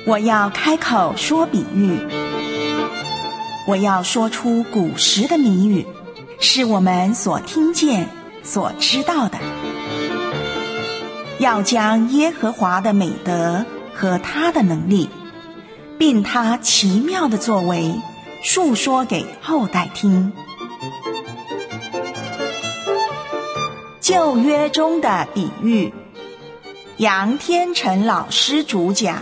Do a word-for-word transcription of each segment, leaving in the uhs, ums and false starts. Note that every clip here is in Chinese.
我要开口说比喻，我要说出古时的谜语，是我们所听见、所知道的。要将耶和华的美德和他的能力，并他奇妙的作为，述说给后代听。旧约中的比喻，杨天成老师主讲。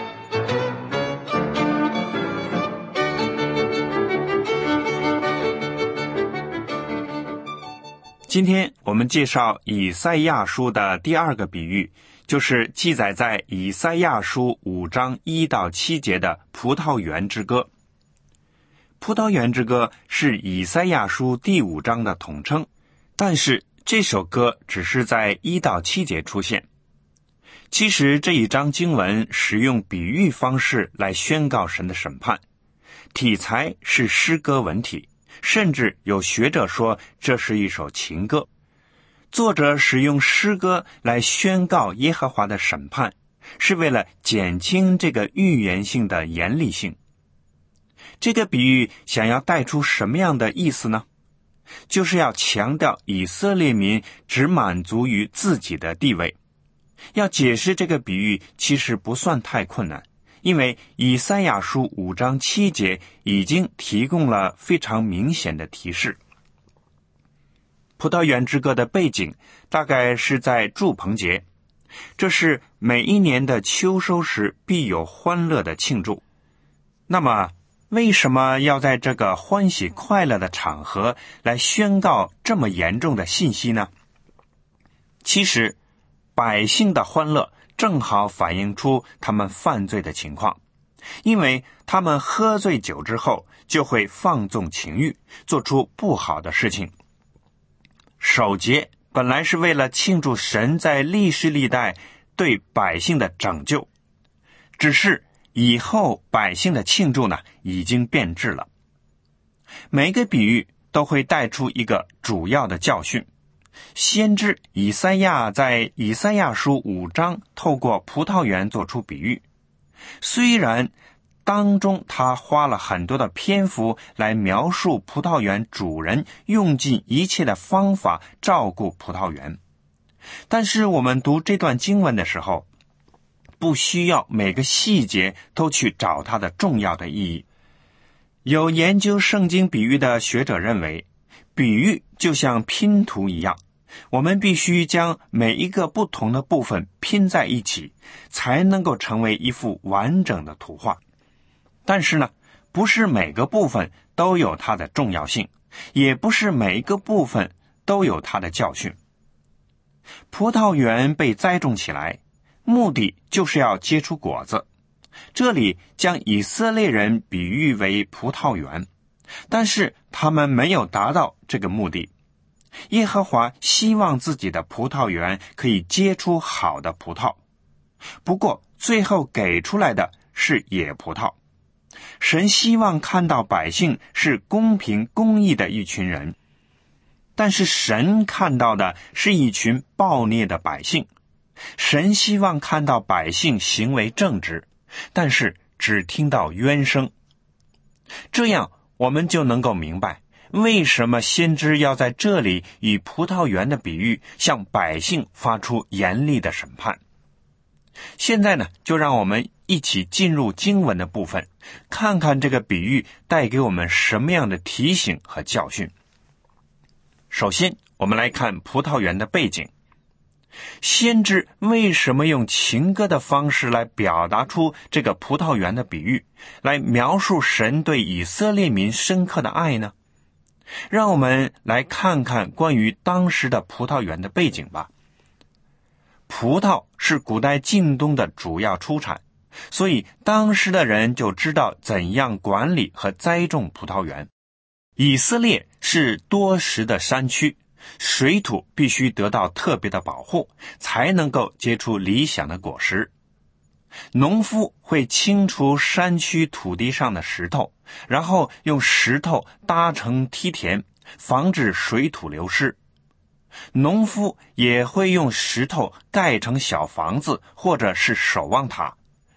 今天我们介绍以赛亚书的第二个比喻，就是记载在以赛亚书五章一到七节的葡萄园之歌。葡萄园之歌是以赛亚书第五章的统称，但是这首歌只是在一到七节出现。其实这一章经文使用比喻方式来宣告神的审判，题材是诗歌文体，甚至有学者说这是一首情歌。作者使用诗歌来宣告耶和华的审判，是为了减轻这个预言性的严厉性。这个比喻想要带出什么样的意思呢？就是要强调以色列民只满足于自己的地位。要解释这个比喻其实不算太困难，因为以赛亚书五章七节已经提供了非常明显的提示。葡萄园之歌的背景大概是在住棚节，这是每一年的秋收时必有欢乐的庆祝。那么为什么要在这个欢喜快乐的场合来宣告这么严重的信息呢？其实百姓的欢乐正好反映出他们犯罪的情况，因为他们喝醉酒之后就会放纵情欲，做出不好的事情。守节本来是为了庆祝神在历世历代对百姓的拯救，只是以后百姓的庆祝呢，已经变质了。每个比喻都会带出一个主要的教训。先知以赛亚在以赛亚书五章透过葡萄园做出比喻，虽然当中他花了很多的篇幅来描述葡萄园主人用尽一切的方法照顾葡萄园，但是我们读这段经文的时候，不需要每个细节都去找它的重要的意义。有研究圣经比喻的学者认为，比喻就像拼图一样，我们必须将每一个不同的部分拼在一起，才能够成为一幅完整的图画。但是呢，不是每个部分都有它的重要性，也不是每一个部分都有它的教训。葡萄园被栽种起来，目的就是要结出果子。这里将以色列人比喻为葡萄园，但是他们没有达到这个目的。耶和华希望自己的葡萄园可以结出好的葡萄，不过最后给出来的是野葡萄。神希望看到百姓是公平公义的一群人，但是神看到的是一群暴虐的百姓。神希望看到百姓行为正直，但是只听到冤声。这样我们就能够明白，为什么先知要在这里以葡萄园的比喻向百姓发出严厉的审判。现在呢，就让我们一起进入经文的部分，看看这个比喻带给我们什么样的提醒和教训。首先，我们来看葡萄园的背景。先知为什么用情歌的方式来表达出这个葡萄园的比喻，来描述神对以色列民深刻的爱呢？让我们来看看关于当时的葡萄园的背景吧。葡萄是古代近东的主要出产，所以当时的人就知道怎样管理和栽种葡萄园。以色列是多石的山区，水土必须得到特别的保护，才能够结出理想的果实。农夫会清除山区土地上的石头，然后用石头搭成梯田，防止水土流失。农夫也会用石头盖成小房子或者是守望塔。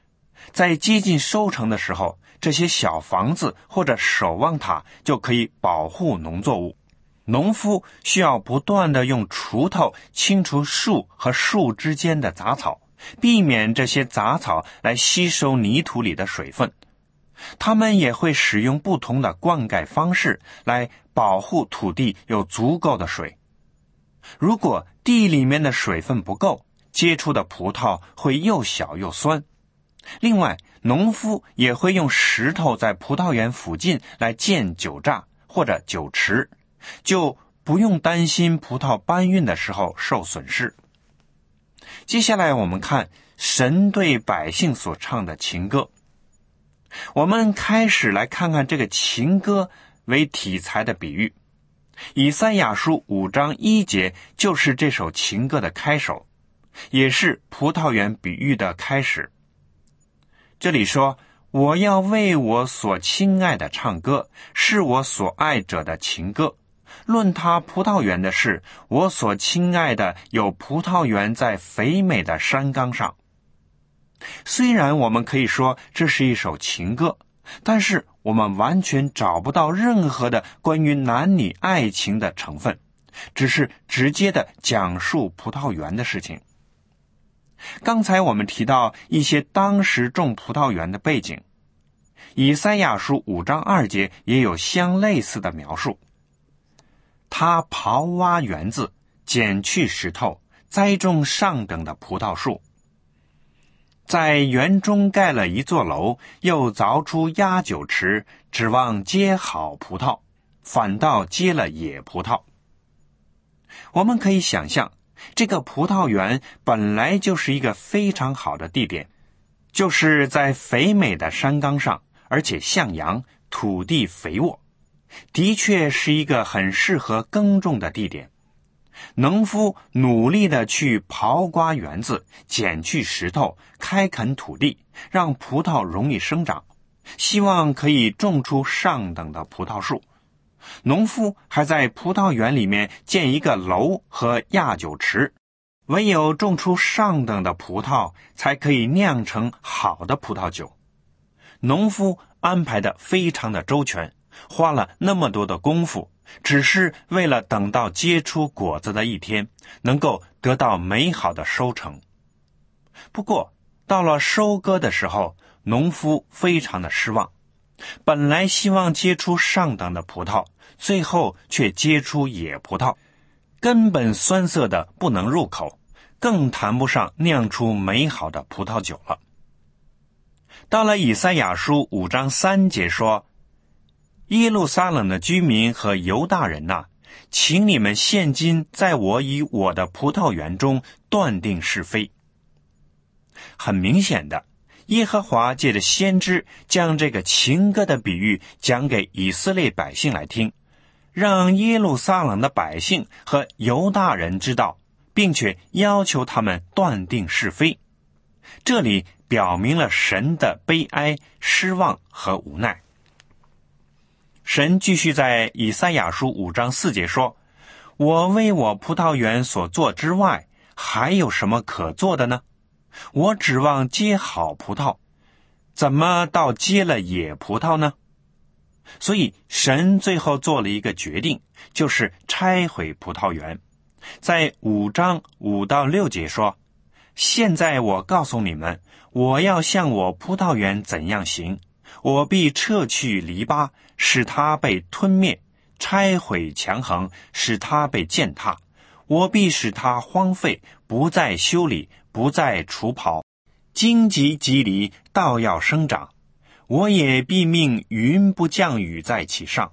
在接近收成的时候，这些小房子或者守望塔就可以保护农作物。农夫需要不断地用锄头清除树和树之间的杂草，避免这些杂草来吸收泥土里的水分。他们也会使用不同的灌溉方式来保护土地有足够的水。如果地里面的水分不够，结出的葡萄会又小又酸。另外，农夫也会用石头在葡萄园附近来建酒榨或者酒池，就不用担心葡萄搬运的时候受损失。接下来我们看神对百姓所唱的情歌。我们开始来看看这个情歌为题材的比喻。以赛亚书五章一节就是这首情歌的开首，也是葡萄园比喻的开始。这里说，我要为我所亲爱的唱歌，是我所爱者的情歌。论他葡萄园的事，我所亲爱的有葡萄园在肥美的山冈上。虽然我们可以说这是一首情歌，但是我们完全找不到任何的关于男女爱情的成分，只是直接的讲述葡萄园的事情。刚才我们提到一些当时种葡萄园的背景，以赛亚书五章二节也有相类似的描述。他刨挖园子，剪去石头，栽种上等的葡萄树，在园中盖了一座楼，又凿出压酒池，指望结好葡萄，反倒结了野葡萄。我们可以想象，这个葡萄园本来就是一个非常好的地点，就是在肥美的山冈上，而且向阳，土地肥沃，的确是一个很适合耕种的地点。农夫努力地去刨刮园子，剪去石头，开垦土地，让葡萄容易生长，希望可以种出上等的葡萄树。农夫还在葡萄园里面建一个楼和压酒池，唯有种出上等的葡萄，才可以酿成好的葡萄酒。农夫安排得非常的周全，花了那么多的功夫，只是为了等到结出果子的一天，能够得到美好的收成。不过，到了收割的时候，农夫非常的失望。本来希望结出上等的葡萄，最后却结出野葡萄，根本酸涩的不能入口，更谈不上酿出美好的葡萄酒了。到了以赛亚书五章三节说，耶路撒冷的居民和犹大人呐、啊，请你们现今在我与我的葡萄园中断定是非。很明显的，耶和华借着先知将这个情歌的比喻讲给以色列百姓来听，让耶路撒冷的百姓和犹大人知道，并且要求他们断定是非。这里表明了神的悲哀、失望和无奈。神继续在以赛亚书五章四节说，我为我葡萄园所做之外，还有什么可做的呢？我指望结好葡萄，怎么倒结了野葡萄呢？所以神最后做了一个决定，就是拆毁葡萄园。在五章五到六节说，现在我告诉你们，我要向我葡萄园怎样行，我必撤去篱笆，使它被吞灭，拆毁墙横，使它被践踏。我必使它荒废，不再修理，不再除刨，荆棘棘藜倒要生长。我也必命云不降雨在其上。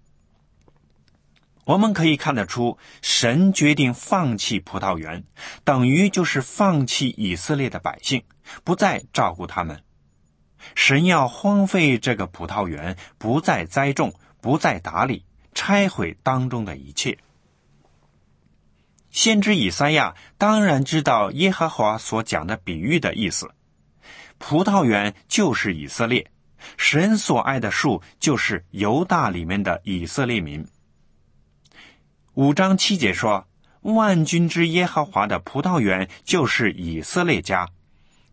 我们可以看得出，神决定放弃葡萄园，等于就是放弃以色列的百姓，不再照顾他们。神要荒废这个葡萄园，不再栽种，不再打理，拆毁当中的一切。先知以赛亚当然知道耶和华所讲的比喻的意思，葡萄园就是以色列，神所爱的树就是犹大里面的以色列民。五章七节说，万军之耶和华的葡萄园就是以色列家，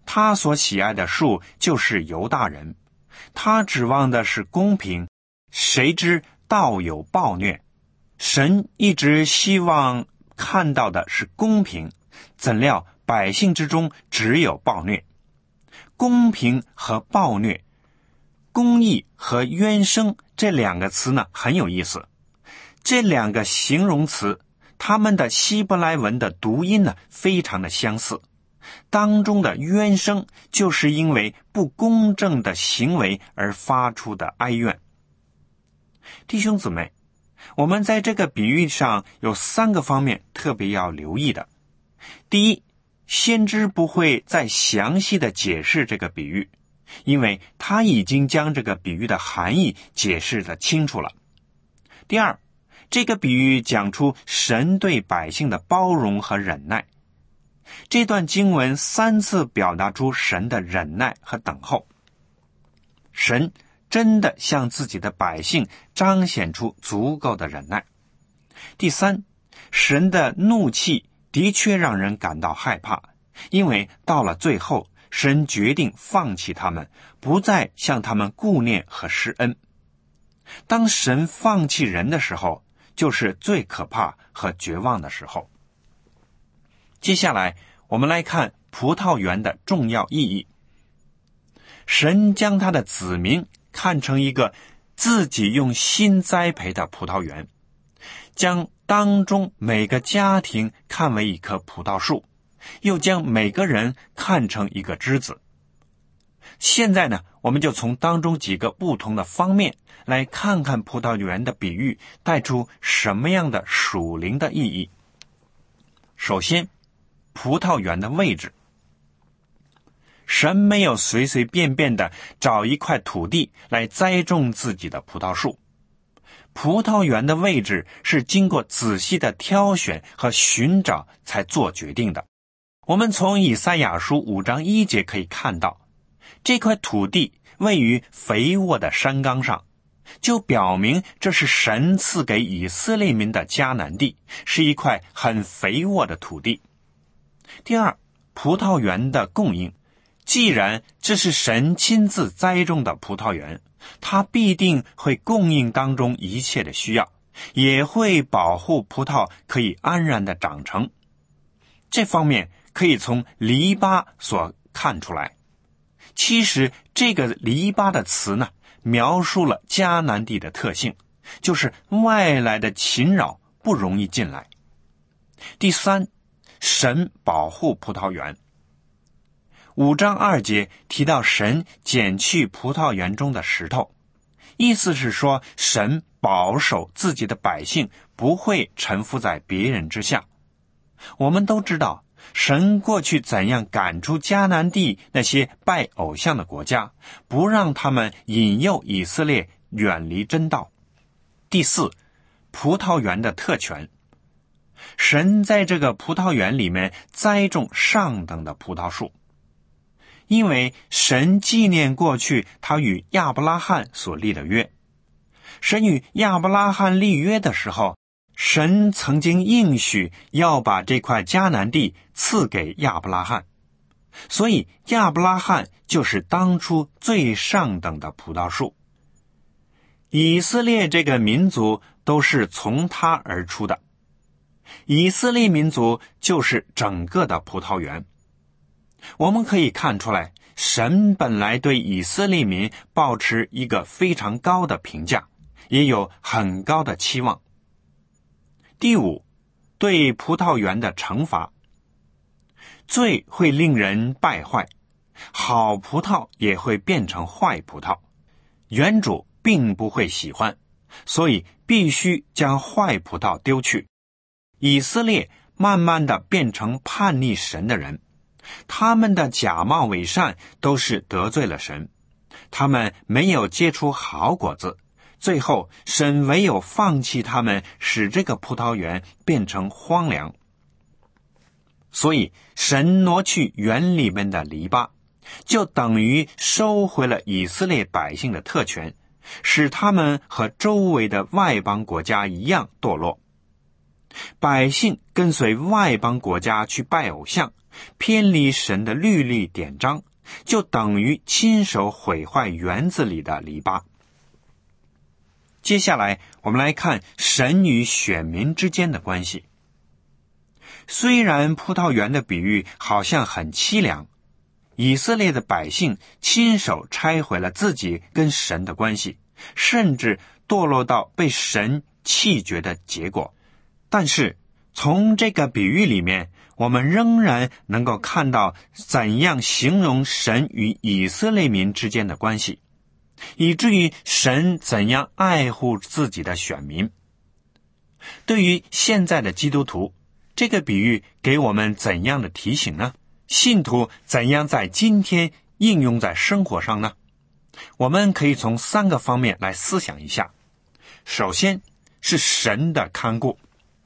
他所喜爱的树就是犹大人，他指望的是公平，谁知道有暴虐。神一直希望看到的是公平，怎料百姓之中只有暴虐。公平和暴虐，公义和冤声这两个词呢很有意思。这两个形容词，它们的希伯来文的读音呢非常的相似。当中的冤声就是因为不公正的行为而发出的哀怨。弟兄姊妹，我们在这个比喻上有三个方面特别要留意的。第一，先知不会再详细的解释这个比喻，因为他已经将这个比喻的含义解释得清楚了。第二，这个比喻讲出神对百姓的包容和忍耐。这段经文三次表达出神的忍耐和等候。神真的向自己的百姓彰显出足够的忍耐。第三，神的怒气的确让人感到害怕，因为到了最后，神决定放弃他们，不再向他们顾念和施恩。当神放弃人的时候，就是最可怕和绝望的时候。接下来我们来看葡萄园的重要意义。神将他的子民看成一个自己用心栽培的葡萄园，将当中每个家庭看为一棵葡萄树，又将每个人看成一个枝子。现在呢，我们就从当中几个不同的方面来看看葡萄园的比喻带出什么样的属灵的意义。首先，葡萄园的位置。神没有随随便便的找一块土地来栽种自己的葡萄树。葡萄园的位置是经过仔细的挑选和寻找才做决定的。我们从以赛亚书五章一节可以看到，这块土地位于肥沃的山冈上，就表明这是神赐给以色列民的迦南地，是一块很肥沃的土地。第二，葡萄园的供应。既然这是神亲自栽种的葡萄园，他必定会供应当中一切的需要，也会保护葡萄可以安然的长成。这方面可以从篱笆所看出来。其实这个篱笆的词呢，描述了迦南地的特性，就是外来的侵扰不容易进来。第三，神保护葡萄园。五章二节提到神剪去葡萄园中的石头，意思是说神保守自己的百姓不会臣服在别人之下。我们都知道神过去怎样赶出迦南地那些拜偶像的国家，不让他们引诱以色列远离真道。第四，葡萄园的特权。神在这个葡萄园里面栽种上等的葡萄树，因为神纪念过去他与亚伯拉罕所立的约。神与亚伯拉罕立约的时候，神曾经应许要把这块迦南地赐给亚伯拉罕，所以亚伯拉罕就是当初最上等的葡萄树。以色列这个民族都是从他而出的，以色列民族就是整个的葡萄园。我们可以看出来，神本来对以色列民抱持一个非常高的评价，也有很高的期望。第五，对葡萄园的惩罚。罪会令人败坏，好葡萄也会变成坏葡萄，园主并不会喜欢，所以必须将坏葡萄丢去。以色列慢慢的变成叛逆神的人，他们的假冒伪善都是得罪了神，他们没有结出好果子，最后神唯有放弃他们，使这个葡萄园变成荒凉。所以神挪去园里面的篱笆，就等于收回了以色列百姓的特权，使他们和周围的外邦国家一样堕落。 百姓跟随外邦国家去拜偶像，偏离神的律例典章，就等于亲手毁坏园子里的篱笆。接下来我们来看神与选民之间的关系。虽然葡萄园的比喻好像很凄凉，以色列的百姓亲手拆毁了自己跟神的关系，甚至堕落到被神弃绝的结果，但是从这个比喻里面，我们仍然能够看到怎样形容神与以色列民之间的关系，以至于神怎样爱护自己的选民。对于现在的基督徒，这个比喻给我们怎样的提醒呢？信徒怎样在今天应用在生活上呢？我们可以从三个方面来思想一下。首先是神的看顾。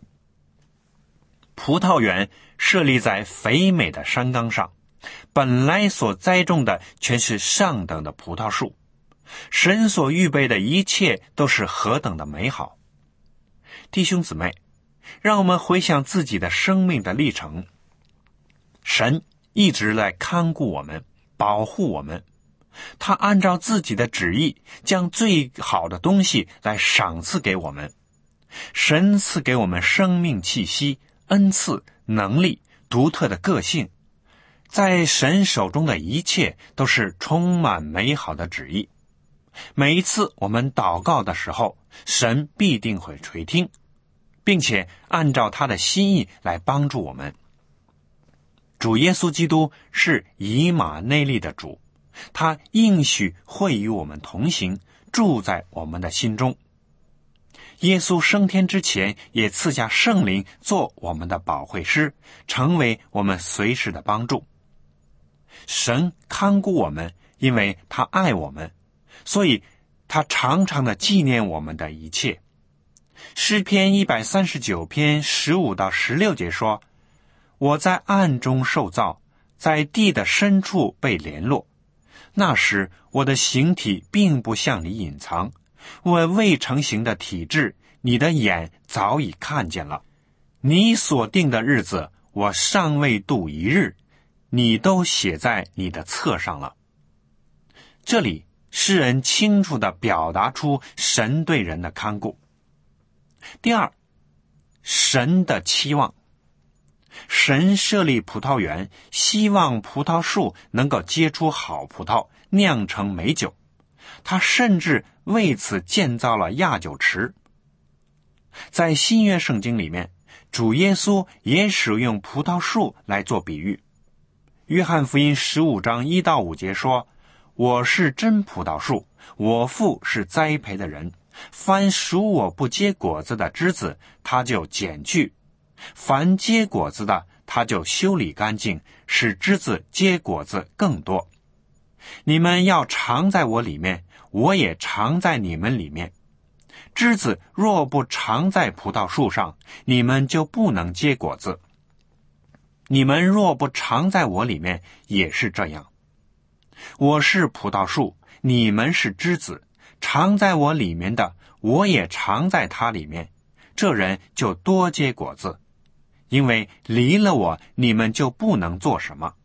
葡萄园设立在肥美的山冈上，本来所栽种的全是上等的葡萄树，神所预备的一切都是何等的美好。弟兄姊妹，让我们回想自己的生命的历程，神一直在看顾我们，保护我们，他按照自己的旨意将最好的东西来赏赐给我们。神赐给我们生命气息、恩赐、能力、独特的个性，在神手中的一切都是充满美好的旨意。每一次我们祷告的时候，神必定会垂听，并且按照他的心意来帮助我们。主耶稣基督是以马内利的主，他应许会与我们同行，住在我们的心中。耶稣升天之前也赐下圣灵做我们的保惠师，成为我们随时的帮助。神看顾我们，因为他爱我们，所以他常常的纪念我们的一切。诗篇一百三十九篇十五到十六节说，我在暗中受造，在地的深处被联络。那时我的形体并不向你隐藏，我未成形的体质，你的眼早已看见了。你所定的日子，我尚未度一日，你都写在你的册上了。这里诗人清楚地表达出神对人的看顾。第二，神的期望。神设立葡萄园，希望葡萄树能够结出好葡萄，酿成美酒。他甚至为此建造了压酒池。在新约圣经里面，主耶稣也使用葡萄树来做比喻。约翰福音十五章一到五节说，我是真葡萄树，我父是栽培的人，凡属我不结果子的枝子，他就剪去，凡结果子的，他就修理干净，使枝子结果子更多。你们要常在我里面，我也常在你们里面。枝子若不常在葡萄树上，你们就不能结果子。你们若不常在我里面，也是这样。我是葡萄树，你们是枝子，常在我里面的，我也常在他里面，这人就多结果子，因为离了我，你们就不能做什么。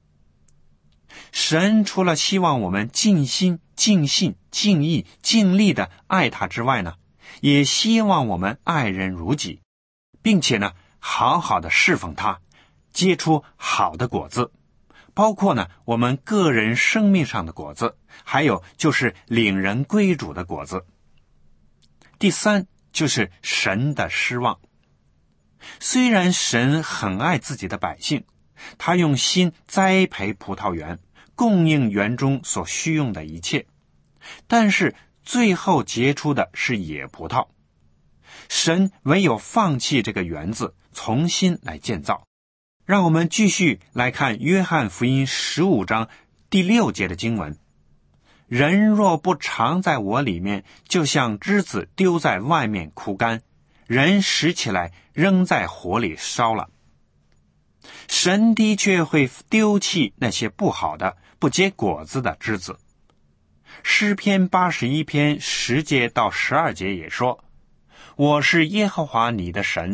神除了希望我们尽心、尽性、尽意、尽力的爱他之外呢，也希望我们爱人如己，并且呢，好好的侍奉他，结出好的果子，包括呢我们个人生命上的果子，还有就是领人归主的果子。第三，就是神的失望。虽然神很爱自己的百姓，他用心栽培葡萄园，供应园中所需用的一切，但是最后结出的是野葡萄。神唯有放弃这个园子，重新来建造。让我们继续来看约翰福音十五章第六节的经文，人若不常在我里面，就像枝子丢在外面枯干，人拾起来扔在火里烧了。神的确会丢弃那些不好的、不结果子的枝子。诗篇八十一篇十节到十二节也说，我是耶和华你的神，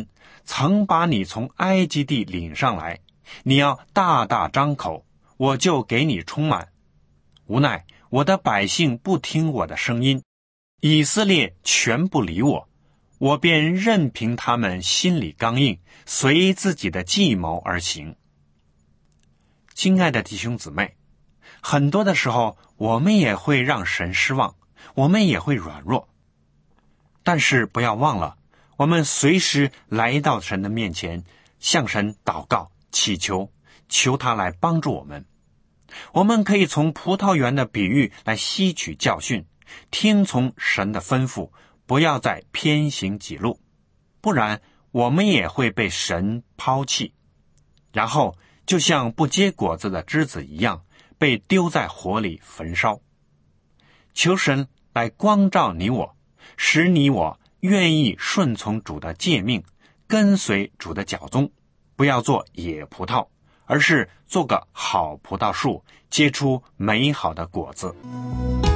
曾把你从埃及地领上来，你要大大张口，我就给你充满。无奈我的百姓不听我的声音，以色列全不理我，我便任凭他们心里刚硬，随自己的计谋而行。亲爱的弟兄姊妹，很多的时候我们也会让神失望，我们也会软弱，但是不要忘了，我们随时来到神的面前，向神祷告祈求，求他来帮助我们。我们可以从葡萄园的比喻来吸取教训，听从神的吩咐，不要再偏行己路，不然我们也会被神抛弃，然后就像不结果子的枝子一样，被丢在火里焚烧。求神来光照你我，使你我愿意顺从主的诫命，跟随主的脚踪，不要做野葡萄，而是做个好葡萄树，结出美好的果子。